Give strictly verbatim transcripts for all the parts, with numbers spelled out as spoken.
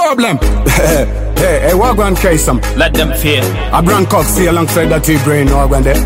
problem. Hey, hey, what go and try some? Let them fear. A brand coxy alongside that T-Brain, no one there.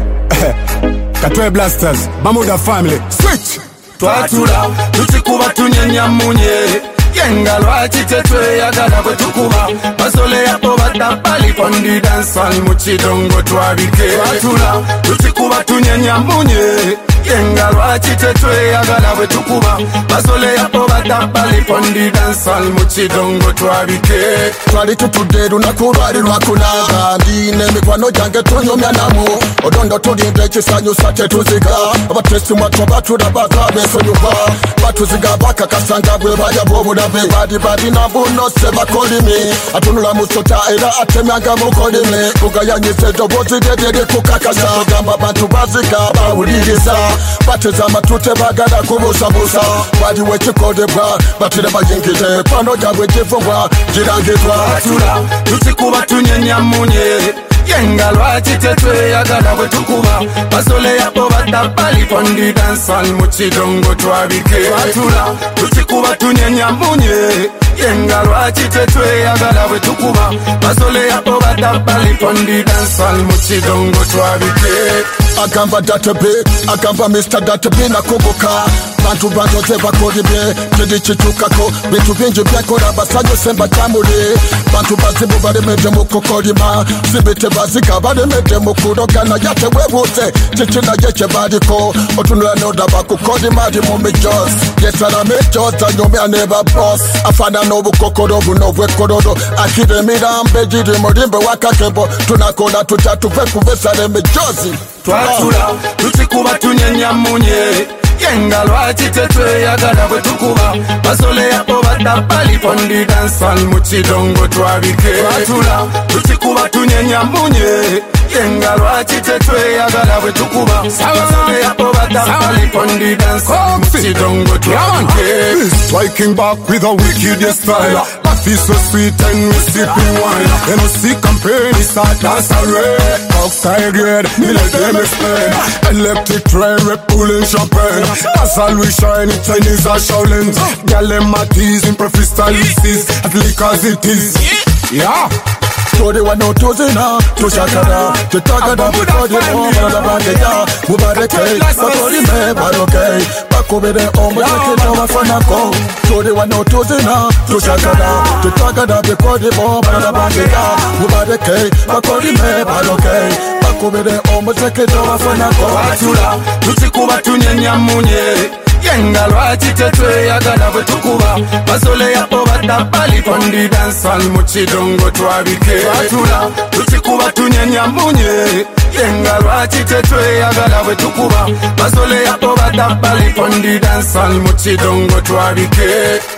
Katwe Blasters, Bamuda family, switch! Twatula, tutikuba tunyenya munye Yenga lwachi tetwe yagala kwe tukuba Basole yapo batapali kondi dansal muchidongo twabike Twatula, tutikuba tunyenya munye Yenga lwachi tetwe yagala kwe tukuba Basole yapo batapali kondi dansal muchidongo twabike Twali tutuderu na kurwari lwakunaga Ndine mikwano jange tunyumya namu Odondo tulinde chisanyu sate tuziga Abatesi mwatwa batura baka beso nyuba Batuziga baka kasanga bwe baya bobu na be Badi badi na buno seba kolimi Atunula musota era atemyanga mukolimi Kugaya nyisejo bozi dedede kukakasa Gamba bantu bazika bawuligisa Bateza matute bagada kubusa busa Badi wechi kode bra Batire bayingite Pano jabwe jifungwa Jirangitwa Twatula, tutikuba tunyenya munye Yenga lwachi tetwe yagala kwe tukuba Basole yapo batapali kondi dansal muchidongo twabike Twatula, tutikuba tunyenya munye Yenga lwachi tetwe yagala kwe tukuba Basole yapo batapali kondi dansal muchidongo twabike Agamba databe, agamba Mister Databe na kubuka Bantu bandoze bakolibe, kedi chitukako Bintu binji byakora basanyo semba tamule Bantu bazibu barimede mukukolima Zibite bazika barimede mukurogana Yate webuse, chichina yeche badiko Otunula noda bakukolima di mumijos Yesara mijos, anyome aneba boss Afana nobu kokoro bunove korodo Akire mirambe jiri murimbe wakakebo Tunakola tutatu veku vesare mijozi Twatula, tutikuba tunyenya munye Yenga lwachi tetwe yagala kwe tukuba Basole yapo batapali kondi dansal muchidongo twabike Twatula, tutikuba tunyenya munye Yenga lwachi tetwe yagala kwe tukuba Basole yapo batapali kondi dansal muchidongo twabike Striking back with a wicked style Life is so sweet and we sipping wine You know see campaign is a dance array Outside grade, me let them explain Electric train, we pulling champagne That's all we shine, Chinese are Shaolin Gyal them a teasing, professor Ulysses As lick as it is Yeah Tode wano tuzina, tushakara Tutagada bukodi omba la bandeja Mubareke, bakodi me baroke Bakubide omba tekita wafanako Tode wano tuzina, tushakara Tutagada bukodi omba la bandeja Mubareke, bakodi me baroke Bakubide omba tekita wafanako Twatula, tutikuba tunyenya munye Yenga lwachi tetwe yagala kwe tukuba Basole yapo batapali kondi dansal muchidongo twabike Twatula, tutikuba tunyenya munye Yenga lwachi tetwe yagala kwe tukuba Basole yapo batapali kondi dansal muchidongo twabike